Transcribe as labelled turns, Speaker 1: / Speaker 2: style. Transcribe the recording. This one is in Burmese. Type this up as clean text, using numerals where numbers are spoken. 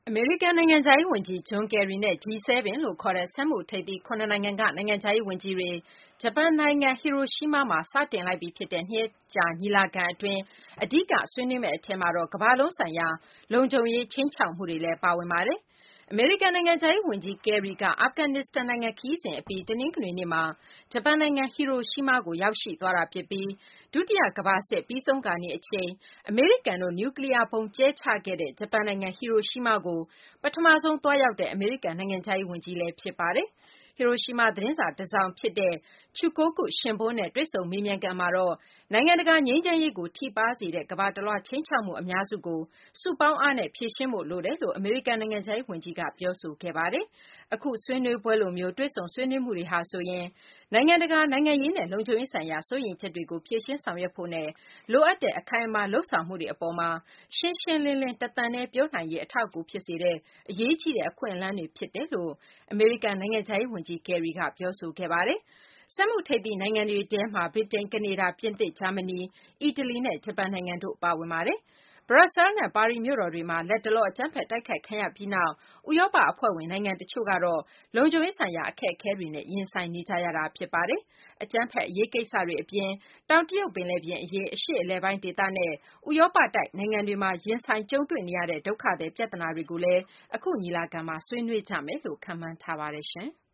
Speaker 1: အမေရိကန်နိုင်ငံခြားရေးဝန်ကြီး John Kerry နဲ့ G7 လို့ခေါ်တဲ့စက်မှုထိပ်သီး၇နိုင်ငံကနိုင်ငံခြားရေးဝန်ကြီးတွေဂျပန်နိုင်ငံဟီရိုရှီးမားမှာစတင်လိုက်ပြီဖြစ်တဲ့2ရက်ကြာညီလာခံအတွင်းအဓိကဆွေးနွေးမယ့်အထဲမှာတော့ကမ္ဘာလုံးဆိုင်ရာလုံခြုံရေးခြိမ်းခြောက်မှုတွေလည်းပါဝင်ပါတယ်။အမေရိကန်နိုင်ငံခြားရေးဝန်ကြီး Kerry ကအာဖဂန်နစ္စတန်နိုင်ငံခရီးစဉ်အပြီးတနင်္ဂနွေနေ့မှာဂျပန်နိုင်ငံဟီရိုရှီးမားကိုရောက်ရှိသွားတာဖြစ်ပြီးဒုတိယကမ္ဘာစစ်ပြီးဆုံးခါနီးအချိန်အမေရိကန်တို့နျူကလ িয়ার ဗုံးကျဲချခဲ့တဲ့ဂျပန်နိုင်ငံဟီရိုရှီးမားကိုပထမဆုံးသွားရောက်တဲ့အမေရိကန်နိုင်ငံခြားရေးဝန်ကြီးလည်းဖြစ်ပါတယ်။ဟီရိုရှီးမားသတင်းစာတစောင်ဖြစ်တဲ့ Chukoku Shimbun နဲ့တွေ့ဆုံမေးမြန်းခန်းမှာတော့နိုင်ငံတကာငြိမ်းချမ်းရေးကိုထိပါးစေတဲ့ကမ္ဘာတလွှားခြိမ်းခြောက်မှုအများစုကိုစုပေါင်းအားနဲ့ဖြေရှင်းဖို့လိုတယ်လို့အမေရိကန်နိုင်ငံခြားရေးဝန်ကြီးကပြောဆိုခဲ့ပါတယ်။အခုဆွေးနွေးပွဲလိုမျိုးတွေ့ဆုံဆွေးနွေးမှုတွေဟာဆိုရင်နိုင်ငံတကာနိုင်ငံရေးနဲ့လုံခြုံရေးဆိုင်ရာစိုးရိမ်ချက်တွေကိုဖြေရှင်းဆောင်ရွက်ဖို့နဲ့လိုအပ်တဲ့အခိုင်အမာလုပ်ဆောင်မှုတွေအပေါ်မှာရှင်းရှင်းလင်းလင်းတသံတည်းပြောနိုင်ရေးအထောက်အကူဖြစ်စေတဲ့အရေးကြီးတဲ့အခွင့်အလမ်းတွေဖြစ်တယ်လို့အမေရိကန်နိုင်ငံခြားရေးဝန်ကြီး Kerry ကပြောဆိုခဲ့ပါတယ်။စက်မှုထိပ်သီးနိုင်ငံတွေထဲမှာဗြိတိန်၊ကနေဒါ၊ပြင်သစ်၊ဂျာမနီ၊အီတလီနဲ့ဂျပန်နိုင်ငံတို့ပါဝင်ပါတယ်။ဘရပ်ဆဲလ်နဲ့ပါရီမြို့တော်တွေမှာလတ်တလောအကြမ်းဖက်တိုက်ခိုက်ခံရပြီးနောက်ဥရောပအဖွဲ့ဝင်နိုင်ငံတချို့ကတော့လုံခြုံရေးဆိုင်ရာအခက်အခဲတွေနဲ့ရင်ဆိုင်နေကြရတာဖြစ်ပါတယ်။အကြမ်းဖက်အရေးကိစ္စတွေအပြင်တောင်တရုတ်ပင်လယ်ပြင်အရေးအရှေ့အလယ်ပိုင်းဒေသနဲ့ဥရောပတိုက်နိုင်ငံတွေမှာရင်ဆိုင်ကြုံတွေ့နေရတဲ့ဒုက္ခသည်ပြဿနာတွေကိုလည်းအခုညီလာခံမှာဆွေးနွေးကြမယ်လို့ခန့်မှန်းထားပါတယ်။